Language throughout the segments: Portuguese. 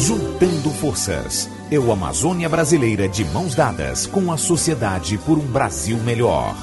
Juntando forças. É o Amazônia Brasileira de mãos dadas com a sociedade por um Brasil melhor.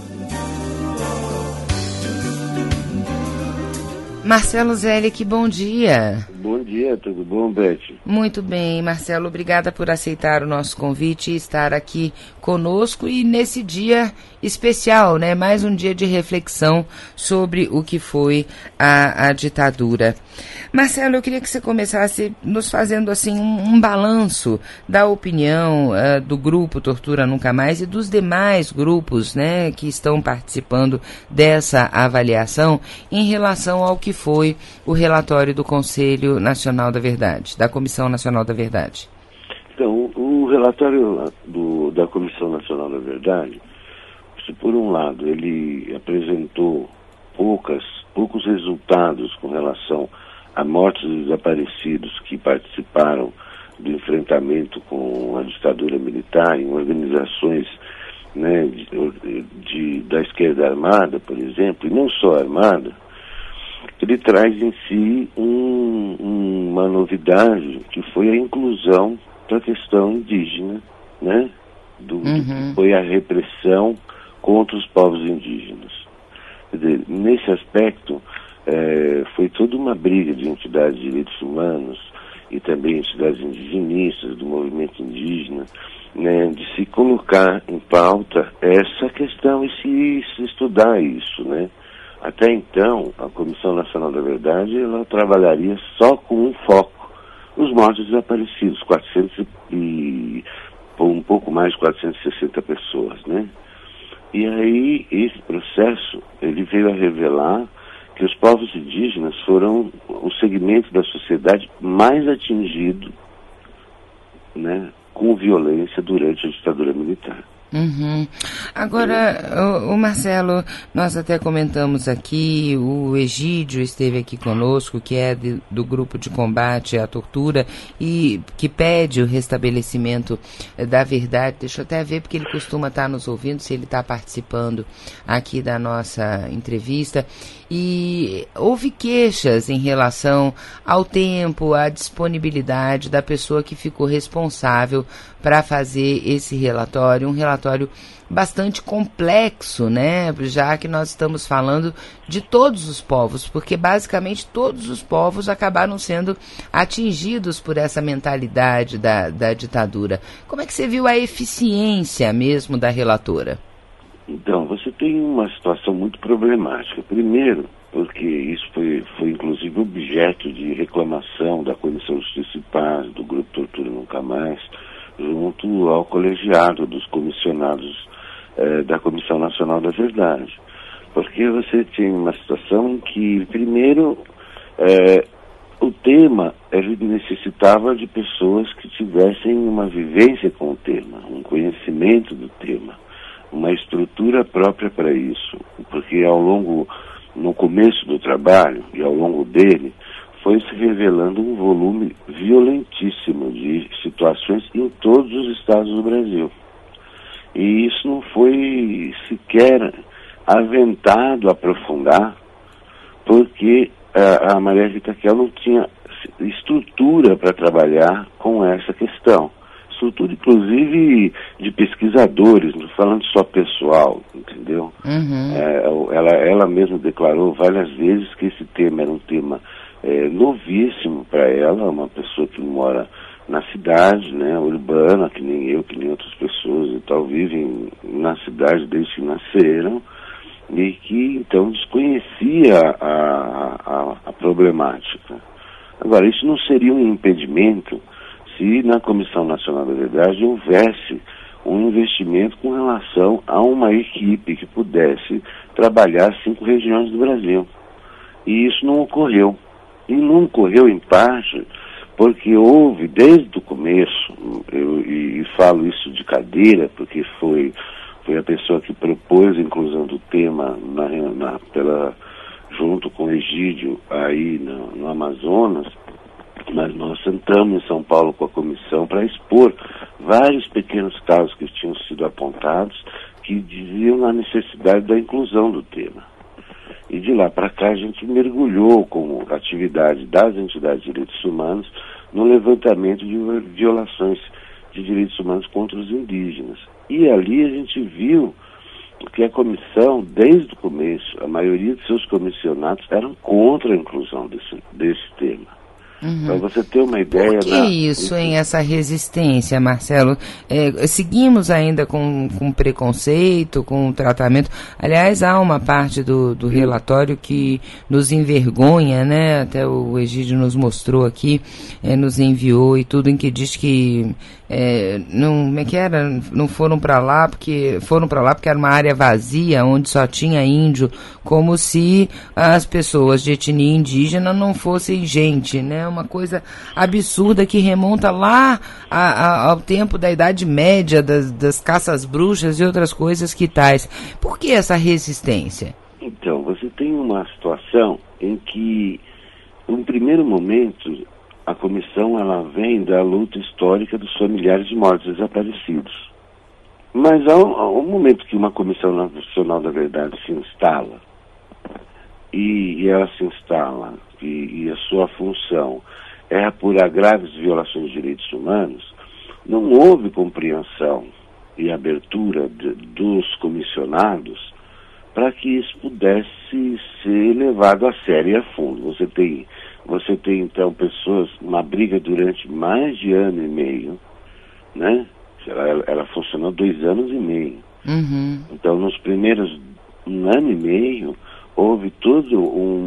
Marcelo Zelic, bom dia. Bom dia, tudo bom, Beth? Muito bem, Marcelo, obrigada por aceitar o nosso convite e estar aqui conosco e nesse dia especial, né? Mais um dia de reflexão sobre o que foi a ditadura. Marcelo, eu queria que você começasse nos fazendo assim um balanço da opinião do grupo Tortura Nunca Mais e dos demais grupos, né, que estão participando dessa avaliação em relação ao que foi o relatório do Conselho Nacional da Verdade, da Comissão Nacional da Verdade. Então, o relatório da Comissão Nacional da Verdade, se por um lado ele apresentou poucos resultados com relação a mortes e desaparecidos que participaram do enfrentamento com a ditadura militar em organizações, né, da esquerda armada, por exemplo, e não só armada, ele traz em si uma novidade que foi a inclusão da questão indígena, né, que foi a repressão contra os povos indígenas. Quer dizer, nesse aspecto, foi toda uma briga de entidades de direitos humanos e também entidades indigenistas do movimento indígena, né, de se colocar em pauta essa questão e se estudar isso, né. Até então, a Comissão Nacional da Verdade, ela trabalharia só com um foco, os mortos desaparecidos, 400 e um pouco mais de 460 pessoas, né. E aí, esse processo, ele veio a revelar que os povos indígenas foram o segmento da sociedade mais atingido, né, com violência durante a ditadura militar. Agora, o Marcelo, nós até comentamos aqui, o Egídio esteve aqui conosco, que é do grupo de combate à tortura e que pede o restabelecimento da verdade. Deixa eu até ver, porque ele costuma estar nos ouvindo, se ele está participando aqui da nossa entrevista. E houve queixas em relação ao tempo, à disponibilidade da pessoa que ficou responsável para fazer esse relatório, um relatório bastante complexo, né? Já que nós estamos falando de todos os povos, porque basicamente todos os povos acabaram sendo atingidos por essa mentalidade da ditadura. Como é que você viu a eficiência mesmo da relatora? Então, você tem uma situação muito problemática. Primeiro, porque isso foi inclusive objeto de reclamação da Comissão de Justiça e Paz, do Grupo Tortura Nunca Mais, junto ao colegiado dos comissionados da Comissão Nacional da Verdade. Porque você tinha uma situação em que, primeiro, o tema ele necessitava de pessoas que tivessem uma vivência com o tema, um conhecimento do tema, uma estrutura própria para isso. Porque no começo do trabalho e ao longo dele, foi se revelando um volume violentíssimo de situações em todos os estados do Brasil. E isso não foi sequer aventado aprofundar, porque a Maria Rita Kelly não tinha estrutura para trabalhar com essa questão. Estrutura, inclusive, de pesquisadores, não falando só pessoal, entendeu? Ela mesma declarou várias vezes que esse tema era um tema novíssimo para ela, uma pessoa que mora na cidade, né, urbana, que nem eu, que nem outras pessoas e tal, vivem na cidade desde que nasceram, e que então desconhecia a problemática. Agora, isso não seria um impedimento se na Comissão Nacional da Verdade houvesse um investimento com relação a uma equipe que pudesse trabalhar 5 regiões do Brasil. E isso não ocorreu. E não ocorreu, em parte, porque houve, desde o começo, e falo isso de cadeira, porque foi a pessoa que propôs a inclusão do tema junto com o Egídio aí no Amazonas, mas nós sentamos em São Paulo com a comissão para expor vários pequenos casos que tinham sido apontados que diziam a necessidade da inclusão do tema. E de lá para cá a gente mergulhou como atividade das entidades de direitos humanos no levantamento de violações de direitos humanos contra os indígenas. E ali a gente viu que a comissão, desde o começo, a maioria de seus comissionados eram contra a inclusão desse tema. Para você ter uma ideia... Por que isso, hein, essa resistência, Marcelo? Seguimos ainda com preconceito, com tratamento. Aliás, há uma parte do relatório que nos envergonha, né? Até o Egídio nos mostrou aqui, nos enviou e tudo, em que diz que não foram para lá porque era uma área vazia, onde só tinha índio, como se as pessoas de etnia indígena não fossem gente, né? Uma coisa absurda que remonta lá ao tempo da Idade Média, das caças bruxas e outras coisas que tais. Por que essa resistência? Então, você tem uma situação em que, no primeiro momento, a comissão ela vem da luta histórica dos familiares de mortos desaparecidos. Mas ao momento que uma comissão nacional da verdade se instala, e ela se instala, e a sua função é apurar graves violações de direitos humanos, não houve compreensão e abertura dos comissionados para que isso pudesse ser levado a sério e a fundo. Você tem então pessoas, uma briga durante mais de ano e meio, né? Ela funcionou 2 anos e meio. Uhum. Então, nos primeiros 1 ano e meio, houve todo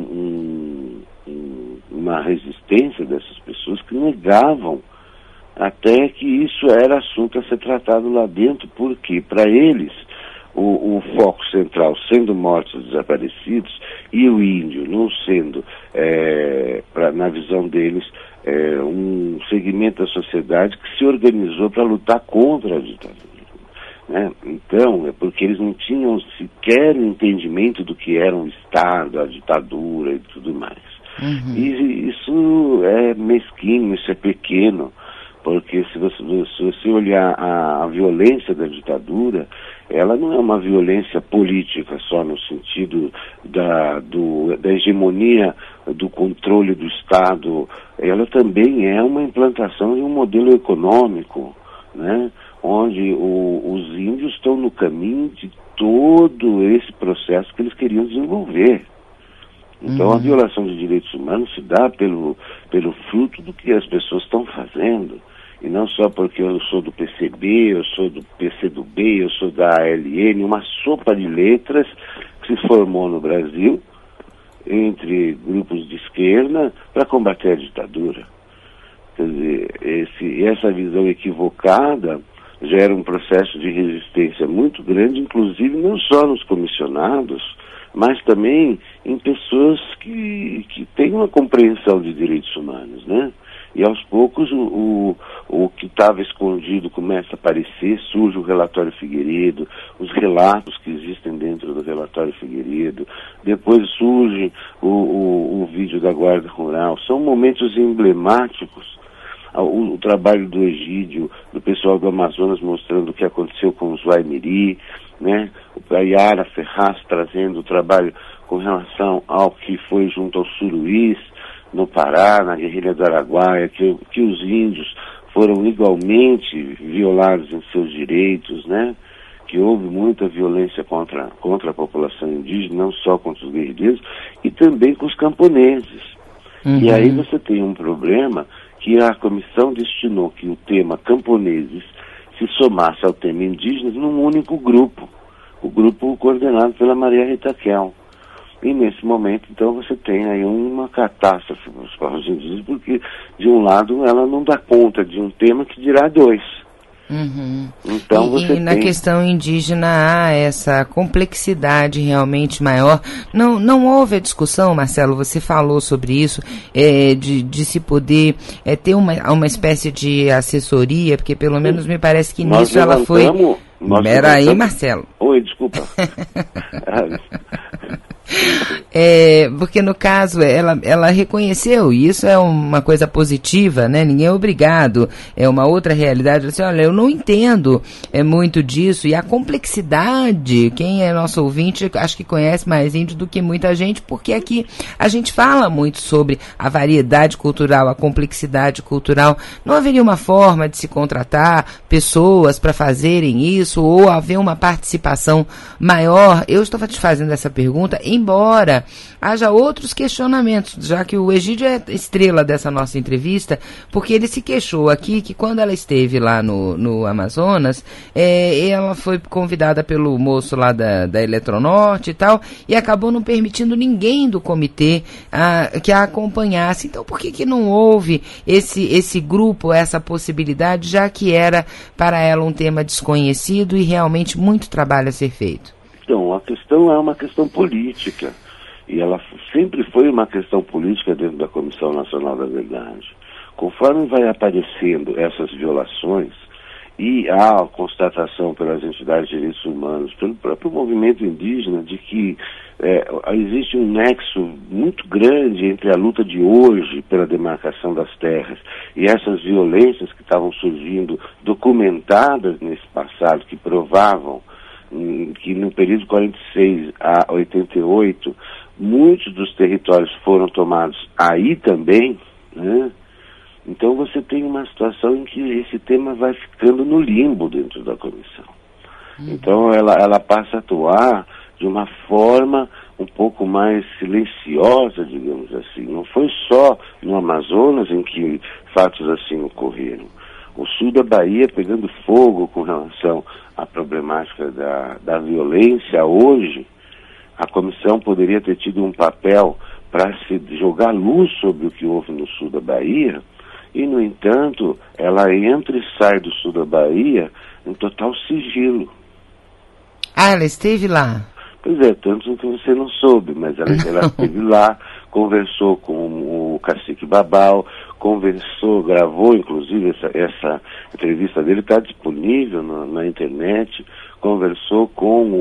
uma resistência dessas pessoas que negavam até que isso era assunto a ser tratado lá dentro, porque para eles o foco central sendo mortos desaparecidos e o índio não sendo, na visão deles, um segmento da sociedade que se organizou para lutar contra a ditadura. Né? Então, é porque eles não tinham sequer o entendimento do que era um Estado, a ditadura e tudo mais. Uhum. E isso é mesquinho, isso é pequeno, porque se você olhar a violência da ditadura, ela não é uma violência política só no sentido da hegemonia do controle do Estado, ela também é uma implantação de um modelo econômico, né? Onde os índios estão no caminho de todo esse processo que eles queriam desenvolver. Então, a violação de direitos humanos se dá pelo fruto do que as pessoas estão fazendo. E não só porque eu sou do PCB, eu sou do PCdoB, eu sou da ALN, uma sopa de letras que se formou no Brasil entre grupos de esquerda para combater a ditadura. Quer dizer, essa visão equivocada gera um processo de resistência muito grande, inclusive não só nos comissionados, mas também em pessoas que têm uma compreensão de direitos humanos, né? E aos poucos o que estava escondido começa a aparecer, surge o relatório Figueiredo, os relatos que existem dentro do relatório Figueiredo, depois surge o vídeo da Guarda Rural. São momentos emblemáticos. O trabalho do Egídio, do pessoal do Amazonas mostrando o que aconteceu com os Waimiri, né? A Yara Ferraz trazendo o trabalho com relação ao que foi junto aos Suruís, no Pará, na guerrilha do Araguaia, que os índios foram igualmente violados em seus direitos, né? Que houve muita violência contra a população indígena, não só contra os guerrilheiros, e também com os camponeses. Uhum. E aí você tem um problema que a comissão destinou que o tema camponeses se somasse ao tema indígenas num único grupo, o grupo coordenado pela Maria Rita Kel. E nesse momento, então, você tem aí uma catástrofe para os povos indígenas, porque, de um lado, ela não dá conta de um tema que dirá 2. Uhum. Então, e na questão indígena há essa complexidade realmente maior. Não houve a discussão, Marcelo, você falou sobre isso, de se poder ter uma espécie de assessoria, porque pelo menos me parece que nisso ela foi... Espera aí, Marcelo. Oi, desculpa. Porque no caso ela reconheceu, e isso é uma coisa positiva, né? Ninguém é obrigado, é uma outra realidade. Assim, olha, eu não entendo muito disso, e a complexidade, quem é nosso ouvinte, acho que conhece mais índio do que muita gente, porque aqui a gente fala muito sobre a variedade cultural, a complexidade cultural. Não haveria uma forma de se contratar pessoas para fazerem isso, ou haver uma participação maior? Eu estou te fazendo essa pergunta, embora haja outros questionamentos, já que o Egídio é estrela dessa nossa entrevista, porque ele se queixou aqui que quando ela esteve lá no Amazonas, ela foi convidada pelo moço lá da Eletronorte e tal, e acabou não permitindo ninguém do comitê que a acompanhasse. Então por que não houve esse grupo, essa possibilidade, já que era para ela um tema desconhecido e realmente muito trabalho a ser feito? Então, a questão é uma questão política, e ela sempre foi uma questão política dentro da Comissão Nacional da Verdade. Conforme vai aparecendo essas violações, e há a constatação pelas entidades de direitos humanos, pelo próprio movimento indígena, de que existe um nexo muito grande entre a luta de hoje pela demarcação das terras e essas violências que estavam surgindo, documentadas nesse passado, que provavam que no período de 46 a 88, muitos dos territórios foram tomados aí também, né? Então você tem uma situação em que esse tema vai ficando no limbo dentro da comissão. Então ela passa a atuar de uma forma um pouco mais silenciosa, digamos assim. Não foi só no Amazonas em que fatos assim ocorreram. O sul da Bahia pegando fogo com relação à problemática da violência hoje, a comissão poderia ter tido um papel para se jogar luz sobre o que houve no sul da Bahia, e, no entanto, ela entra e sai do sul da Bahia em total sigilo. Ela esteve lá? Pois é, tanto que você não soube, mas ela esteve lá, conversou com o cacique Babau, gravou inclusive essa entrevista dele, está disponível na internet, conversou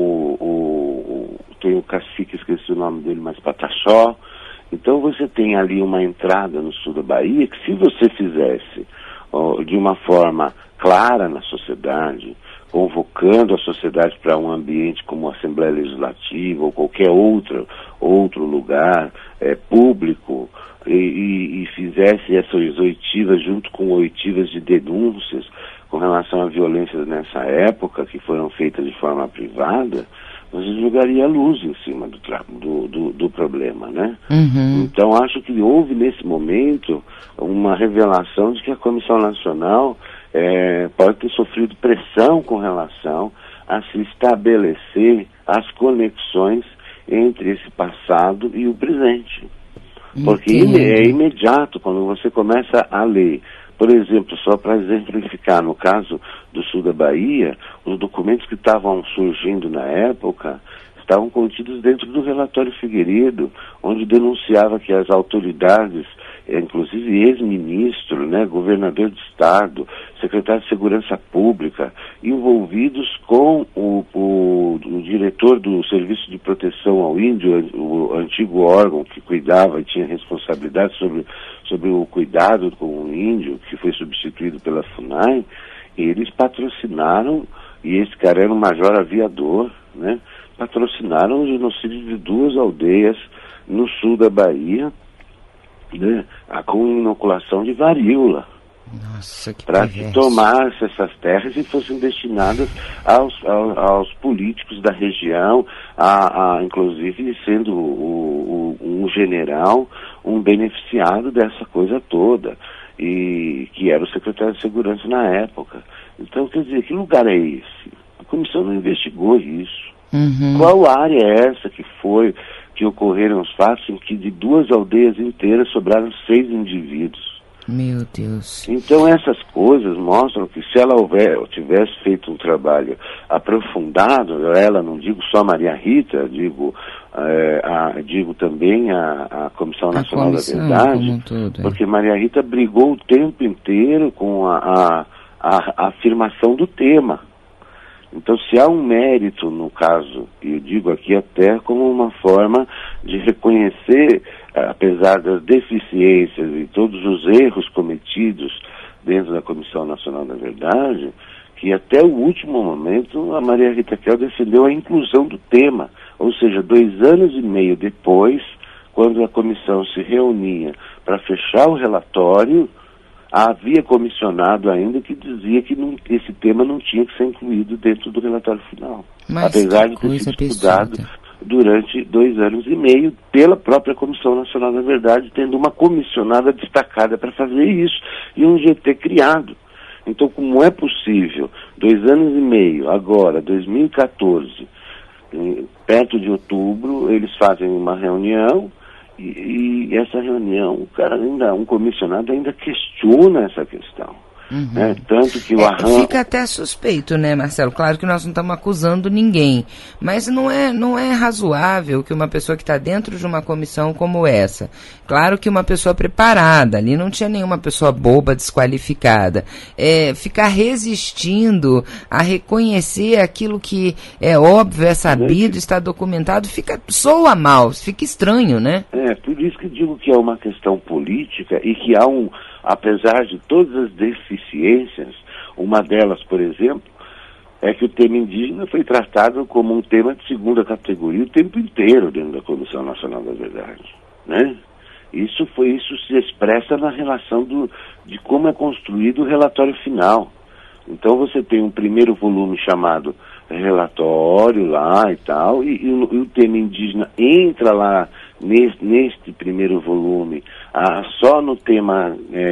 com tem o cacique, esqueci o nome dele, mas Pataxó. Então você tem ali uma entrada no sul da Bahia que, se você fizesse de uma forma clara na sociedade, convocando a sociedade para um ambiente como a Assembleia Legislativa ou qualquer outro lugar público, e fizesse essas oitivas junto com oitivas de denúncias com relação à violência nessa época, que foram feitas de forma privada, você jogaria luz em cima do problema, né? Uhum. Então, acho que houve, nesse momento, uma revelação de que a Comissão Nacional pode ter sofrido pressão com relação a se estabelecer as conexões entre esse passado e o presente. Porque é imediato quando você começa a ler. Por exemplo, só para exemplificar, no caso do sul da Bahia, os documentos que estavam surgindo na época estavam contidos dentro do relatório Figueiredo, onde denunciava que as autoridades, inclusive ex-ministro, né, governador de estado, secretário de Segurança Pública, envolvidos com o diretor do Serviço de Proteção ao Índio, o antigo órgão que cuidava e tinha responsabilidade sobre o cuidado com o índio, que foi substituído pela FUNAI. Eles patrocinaram, e esse cara era um major aviador, né, patrocinaram o genocídio de 2 aldeias no sul da Bahia, né, com inoculação de varíola. Nossa, que para que tomassem essas terras e fossem destinadas aos políticos da região, inclusive sendo um general, um beneficiado dessa coisa toda, e que era o secretário de Segurança na época. Então, quer dizer, que lugar é esse? A comissão não investigou isso. Uhum. Qual área é essa que ocorreram os fatos em que de 2 aldeias inteiras sobraram 6 indivíduos? Meu Deus. Então essas coisas mostram que, se ela tivesse feito um trabalho aprofundado, ela, não digo só Maria Rita, digo também a Comissão Nacional da Verdade, porque Maria Rita brigou o tempo inteiro com a afirmação do tema. Então, se há um mérito no caso, e eu digo aqui até como uma forma de reconhecer, apesar das deficiências e todos os erros cometidos dentro da Comissão Nacional da Verdade, que até o último momento a Maria Rita Kell defendeu a inclusão do tema, ou seja, 2 anos e meio depois, quando a comissão se reunia para fechar o relatório, havia comissionado ainda que dizia que esse tema não tinha que ser incluído dentro do relatório final. Mas apesar de ter sido estudado durante 2 anos e meio pela própria Comissão Nacional da Verdade, tendo uma comissionada destacada para fazer isso e um GT criado. Então, como é possível, 2 anos e meio, agora, 2014, perto de outubro, eles fazem uma reunião e essa reunião, um comissionado ainda questiona essa questão. Né? Tanto que o fica até suspeito, né, Marcelo? Claro que nós não estamos acusando ninguém, mas não é razoável que uma pessoa que está dentro de uma comissão como essa, claro que uma pessoa preparada, ali não tinha nenhuma pessoa boba, desqualificada, ficar resistindo a reconhecer aquilo que é óbvio, é sabido, está documentado, soa mal, fica estranho, né? Por isso que digo que é uma questão política e que apesar de todas as deficiências, uma delas, por exemplo, é que o tema indígena foi tratado como um tema de segunda categoria o tempo inteiro dentro da Comissão Nacional da Verdade, né? Isso se expressa na relação de como é construído o relatório final. Então você tem um primeiro volume chamado relatório lá e tal, e o tema indígena entra lá neste primeiro volume, só no tema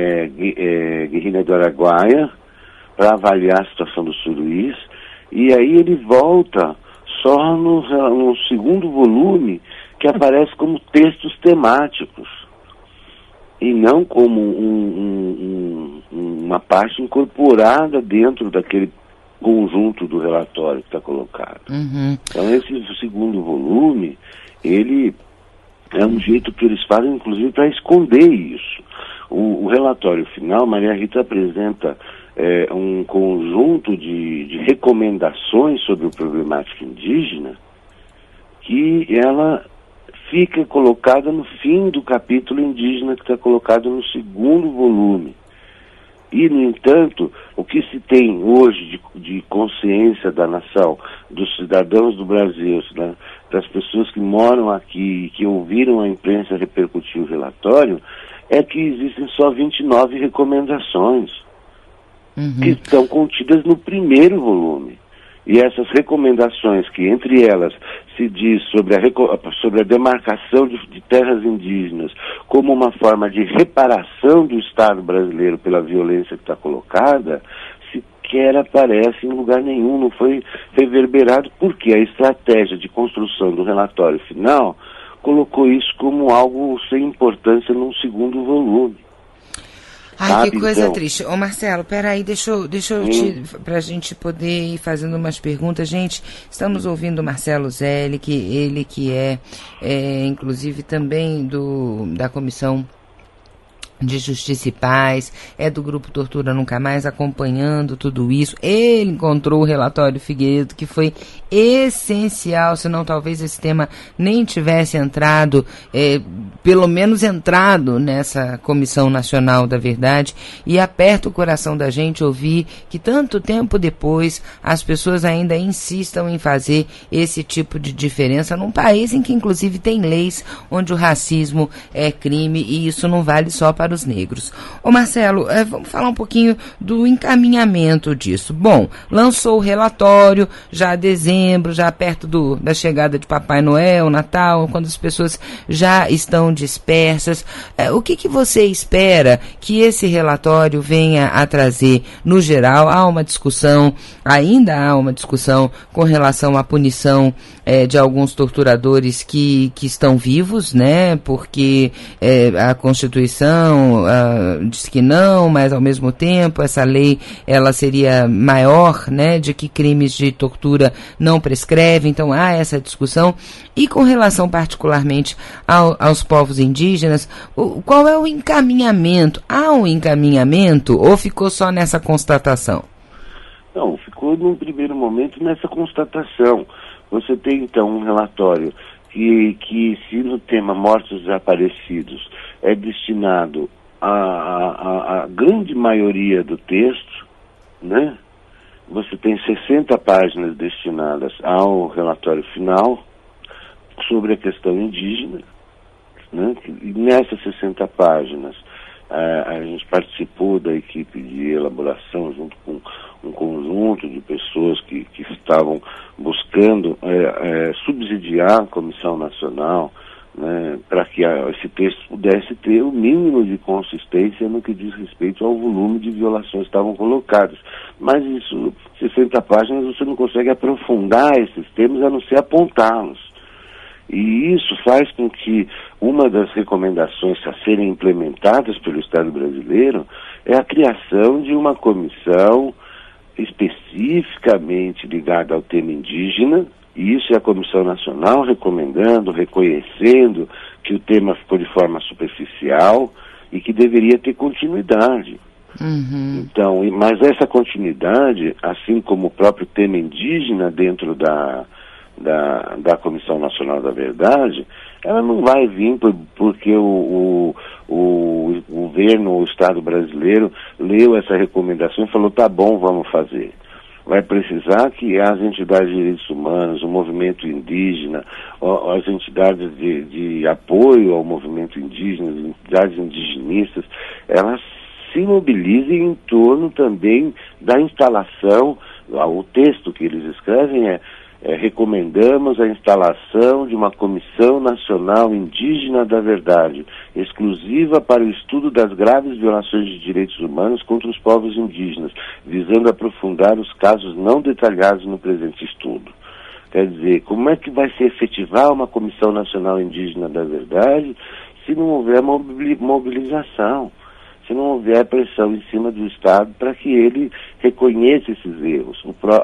Guerrilha do Araguaia, para avaliar a situação do Suruís, e aí ele volta só no segundo volume, que aparece como textos temáticos, e não como uma parte incorporada dentro daquele conjunto do relatório que está colocado. Então esse segundo volume, ele é um jeito que eles fazem, inclusive, para esconder isso. O relatório final, Maria Rita apresenta um conjunto de recomendações sobre a problemática indígena que ela fica colocada no fim do capítulo indígena, que está colocado no segundo volume. E, no entanto, o que se tem hoje de consciência da nação, dos cidadãos do Brasil, das pessoas que moram aqui e que ouviram a imprensa repercutir o relatório, é que existem só 29 recomendações que estão contidas no primeiro volume. E essas recomendações, que entre elas se diz sobre a demarcação de terras indígenas como uma forma de reparação do Estado brasileiro pela violência que está colocada, sequer aparece em lugar nenhum, não foi reverberado, porque a estratégia de construção do relatório final colocou isso como algo sem importância num segundo volume. Ai, que coisa triste. Ô Marcelo, peraí, deixa eu pra gente poder ir fazendo umas perguntas. Gente, estamos ouvindo o Marcelo Zelli, ele que é inclusive também da Comissão de Justiça e Paz, é do Grupo Tortura Nunca Mais, acompanhando tudo isso. Ele encontrou o relatório Figueiredo, que foi essencial, senão talvez esse tema nem tivesse entrado, pelo menos entrado nessa Comissão Nacional da Verdade, e aperta o coração da gente ouvir que tanto tempo depois as pessoas ainda insistam em fazer esse tipo de diferença num país em que inclusive tem leis onde o racismo é crime, e isso não vale só para os negros. Ô Marcelo, vamos falar um pouquinho do encaminhamento disso. Bom, lançou o relatório já em dezembro, já perto da chegada de Papai Noel, Natal, quando as pessoas já estão dispersas. O que você espera que esse relatório venha a trazer? No geral, ainda há uma discussão com relação à punição de alguns torturadores que estão vivos, né? Porque a Constituição diz que não, mas ao mesmo tempo essa lei ela seria maior, né? De que crimes de tortura não prescrevem, então há essa discussão. E com relação particularmente aos povos indígenas, qual é o encaminhamento? Há um encaminhamento ou ficou só nessa constatação? Não, ficou num primeiro momento nessa constatação. Você tem então um relatório que se no tema mortos desaparecidos é destinado a grande maioria do texto, né? Você tem 60 páginas destinadas ao relatório final sobre a questão indígena, né? E nessas 60 páginas a gente participou da equipe de elaboração junto com um conjunto de pessoas que estavam buscando subsidiar a Comissão Nacional, né, para que esse texto pudesse ter o mínimo de consistência no que diz respeito ao volume de violações que estavam colocadas. Mas isso, 60 páginas, você não consegue aprofundar esses temas a não ser apontá-los. E isso faz com que uma das recomendações a serem implementadas pelo Estado brasileiro é a criação de uma comissão especificamente ligada ao tema indígena. E isso é a Comissão Nacional recomendando, reconhecendo que o tema ficou de forma superficial e que deveria ter continuidade. Uhum. Então, mas essa continuidade, assim como o próprio tema indígena dentro da Comissão Nacional da Verdade, ela não vai vir porque o governo, o Estado brasileiro leu essa recomendação e falou, tá bom, vamos fazer. Vai precisar que as entidades de direitos humanos, o movimento indígena, as entidades de apoio ao movimento indígena, as entidades indigenistas, elas se mobilizem em torno também da instalação. O texto que eles escrevem recomendamos a instalação de uma Comissão Nacional Indígena da Verdade, exclusiva para o estudo das graves violações de direitos humanos contra os povos indígenas, visando aprofundar os casos não detalhados no presente estudo. Quer dizer, como é que vai se efetivar uma Comissão Nacional Indígena da Verdade se não houver mobilização? Se não houver pressão em cima do Estado para que ele reconheça esses erros.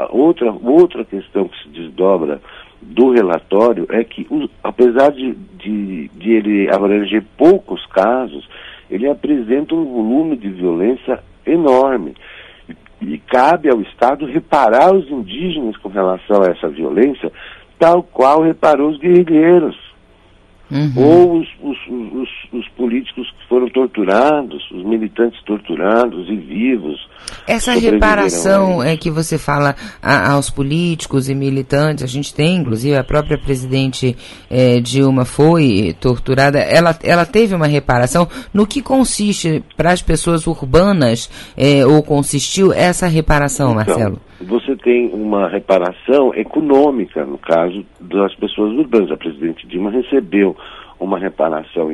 Outra questão que se desdobra do relatório é que, apesar de ele abranger poucos casos, ele apresenta um volume de violência enorme. E cabe ao Estado reparar os indígenas com relação a essa violência, tal qual reparou os guerrilheiros. Uhum. Ou os políticos que foram torturados, os militantes torturados e vivos. Essa reparação que você fala aos políticos e militantes, a gente tem, inclusive, a própria presidente Dilma foi torturada, ela teve uma reparação. No que consiste para as pessoas urbanas, ou consistiu essa reparação, então, Marcelo? Você tem uma reparação econômica, no caso das pessoas urbanas. A presidente Dilma recebeu uma reparação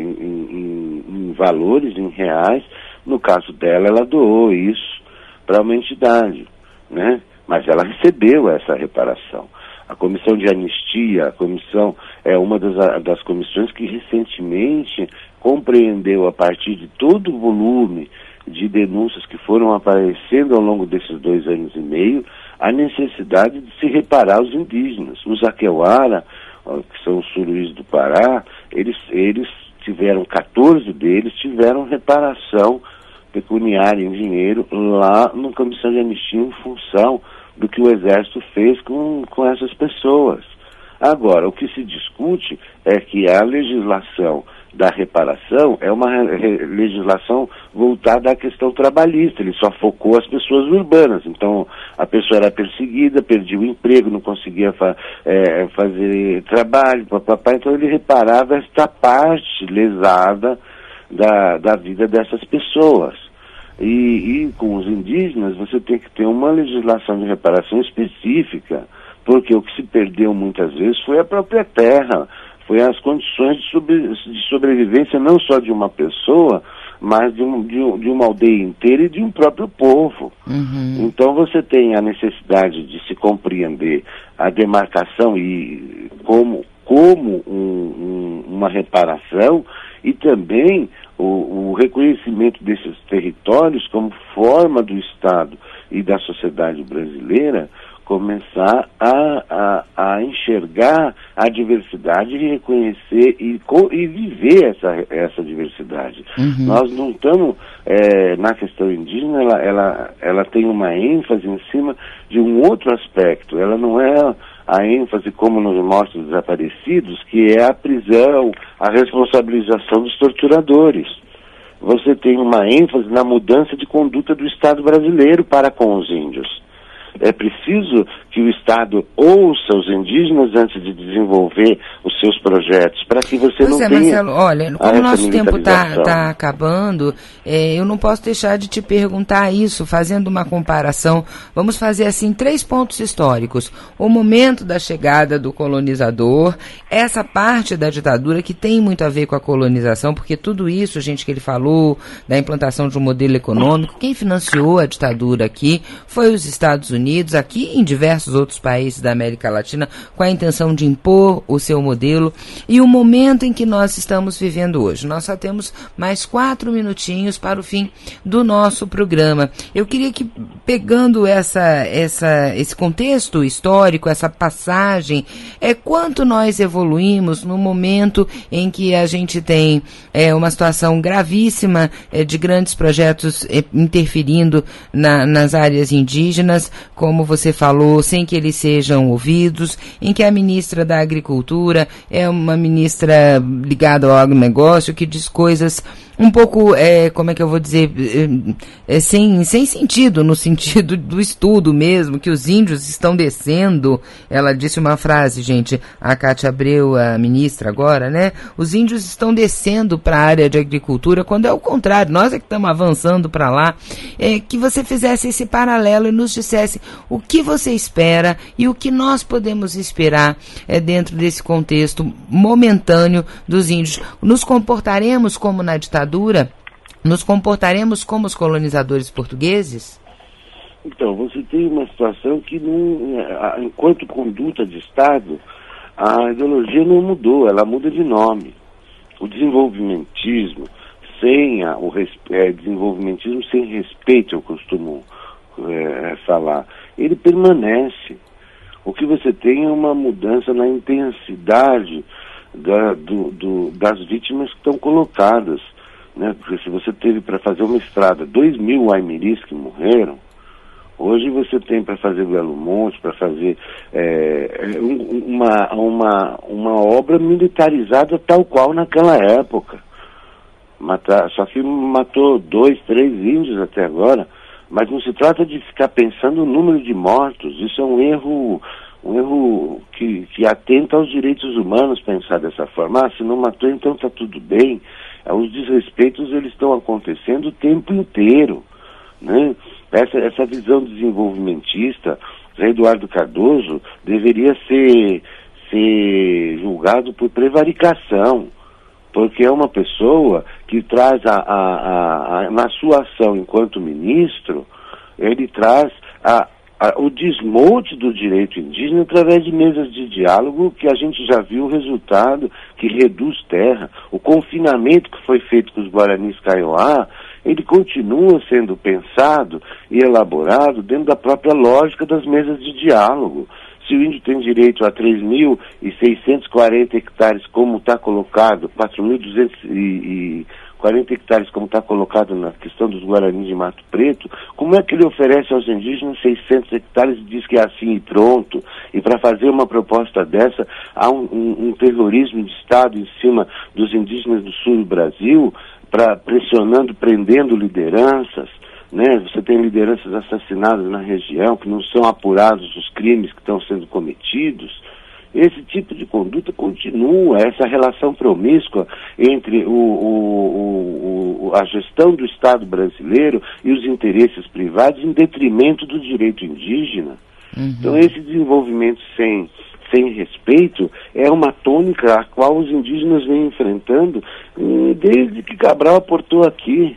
em valores, em reais. No caso dela, ela doou isso para uma entidade, né? Mas ela recebeu essa reparação. A Comissão de Anistia, a comissão é uma das comissões que recentemente compreendeu, a partir de todo o volume de denúncias que foram aparecendo ao longo desses 2 anos e meio, a necessidade de se reparar os indígenas. Os Aqueuara, que são os Suruís do Pará, eles tiveram, 14 deles tiveram reparação pecuniária em dinheiro lá no Comissão de Anistia em função do que o Exército fez com essas pessoas. Agora, o que se discute é que a legislação da reparação é uma legislação voltada à questão trabalhista. Ele só focou as pessoas urbanas. Então, a pessoa era perseguida, perdia o emprego, não conseguia fazer trabalho, então ele reparava esta parte lesada da vida dessas pessoas. E com os indígenas, você tem que ter uma legislação de reparação específica, porque o que se perdeu muitas vezes foi a própria terra, foi as condições de sobrevivência não só de uma pessoa, mas de uma aldeia inteira e de um próprio povo. Uhum. Então você tem a necessidade de se compreender a demarcação e como uma reparação, e também o reconhecimento desses territórios como forma do Estado e da sociedade brasileira começar a enxergar a diversidade e reconhecer e viver essa diversidade. Nós não estamos, na questão indígena, ela tem uma ênfase em cima de um outro aspecto. Ela não é a ênfase como nos Mortos Desaparecidos, que é a prisão, a responsabilização dos torturadores. Você tem uma ênfase na mudança de conduta do Estado brasileiro para com os índios. É preciso que o Estado ouça os indígenas antes de desenvolver os seus projetos, para que você não tenha... Marcelo, olha, como o nosso tempo está acabando, eu não posso deixar de te perguntar isso, fazendo uma comparação. Vamos fazer, assim, 3 pontos históricos. O momento da chegada do colonizador, essa parte da ditadura que tem muito a ver com a colonização, porque tudo isso, gente, que ele falou, da implantação de um modelo econômico, quem financiou a ditadura aqui foi os Estados Unidos, aqui em diversos outros países da América Latina, com a intenção de impor o seu modelo, e o momento em que nós estamos vivendo hoje. Nós só temos mais 4 minutinhos para o fim do nosso programa. Eu queria que, pegando esse contexto histórico, essa passagem, quanto nós evoluímos no momento em que a gente tem uma situação gravíssima de grandes projetos interferindo nas áreas indígenas, como você falou, sem que eles sejam ouvidos, em que a ministra da Agricultura é uma ministra ligada ao agronegócio, que diz coisas um pouco, como é que eu vou dizer, sem sentido, no sentido do estudo mesmo, que os índios estão descendo. Ela disse uma frase, gente, a Cátia Abreu, a ministra agora, né? Os índios estão descendo para a área de agricultura, quando é o contrário, nós é que estamos avançando para lá. Que você fizesse esse paralelo e nos dissesse o que você espera e o que nós podemos esperar dentro desse contexto momentâneo dos índios. Nos comportaremos como na ditadura? Nos comportaremos como os colonizadores portugueses? Então, você tem uma situação que, enquanto conduta de Estado, a ideologia não mudou, ela muda de nome. O desenvolvimentismo, desenvolvimentismo sem respeito, eu costumo falar, ele permanece. O que você tem é uma mudança na intensidade das vítimas que estão colocadas. Né? Porque se você teve para fazer uma estrada 2.000 aimeris que morreram, hoje você tem para fazer Belo Monte, para fazer uma obra militarizada tal qual naquela época. Só que matou 2, 3 índios até agora, mas não se trata de ficar pensando no número de mortos. Isso é um erro que atenta aos direitos humanos, pensar dessa forma. Se não matou, então está tudo bem. Os desrespeitos, eles estão acontecendo o tempo inteiro, né? Essa visão desenvolvimentista, Zé Eduardo Cardoso deveria ser julgado por prevaricação, porque é uma pessoa que traz na sua ação enquanto ministro, ele traz o desmonte do direito indígena através de mesas de diálogo, que a gente já viu o resultado, que reduz terra. O confinamento que foi feito com os Guaranis Kaiowá, ele continua sendo pensado e elaborado dentro da própria lógica das mesas de diálogo. Se o índio tem direito a 3.640 hectares, como está colocado, 4.240 hectares, como está colocado na questão dos Guaranis de Mato Preto, como é que ele oferece aos indígenas 600 hectares e diz que é assim e pronto? E para fazer uma proposta dessa, há um terrorismo de Estado em cima dos indígenas do sul do Brasil, pressionando, prendendo lideranças, né? Você tem lideranças assassinadas na região, que não são apurados os crimes que estão sendo cometidos. Esse tipo de conduta continua, essa relação promíscua entre a gestão do Estado brasileiro e os interesses privados em detrimento do direito indígena. Então, esse desenvolvimento sem respeito é uma tônica a qual os indígenas vêm enfrentando desde que Cabral aportou aqui.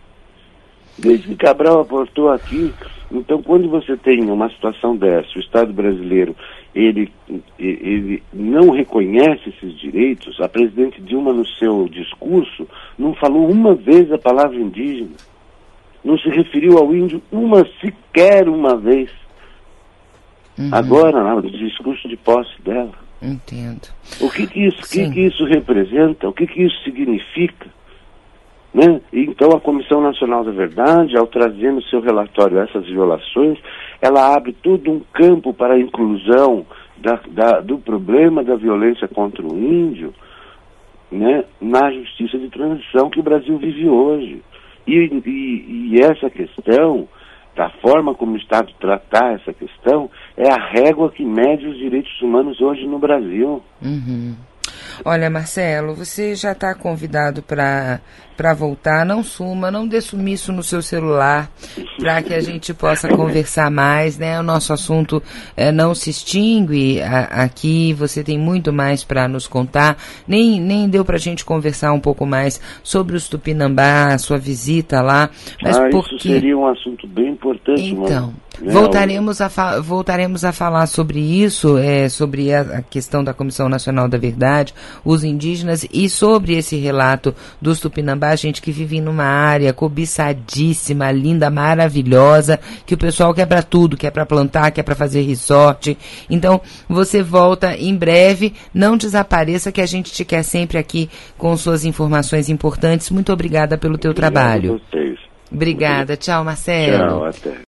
Então, quando você tem uma situação dessa, o Estado brasileiro, ele não reconhece esses direitos. A presidente Dilma, no seu discurso, não falou uma vez a palavra indígena. Não se referiu ao índio sequer uma vez. Agora, no discurso de posse dela. Entendo. O que isso representa? O que isso significa? Né? Então, a Comissão Nacional da Verdade, ao trazer no seu relatório essas violações, ela abre todo um campo para a inclusão do problema da violência contra o índio, né, na justiça de transição que o Brasil vive hoje. E essa questão, da forma como o Estado tratar essa questão, é a régua que mede os direitos humanos hoje no Brasil. Olha, Marcelo, você já está convidado para voltar. Não suma, não dê sumiço no seu celular, para que a gente possa conversar mais, né? O nosso assunto não se extingue aqui, você tem muito mais para nos contar. Nem deu para a gente conversar um pouco mais sobre os Tupinambá, a sua visita lá. Mas isso seria um assunto bem importante. Então, voltaremos a falar sobre isso, sobre a questão da Comissão Nacional da Verdade, os indígenas, e sobre esse relato dos Tupinambá, gente que vive numa área cobiçadíssima, linda, maravilhosa, que o pessoal quer para tudo, quer para plantar, quer para fazer resort. Então, você volta em breve, não desapareça, que a gente te quer sempre aqui com suas informações importantes. Muito obrigada pelo teu trabalho. Obrigado a vocês. Obrigada. Tchau, Marcelo. Tchau, até.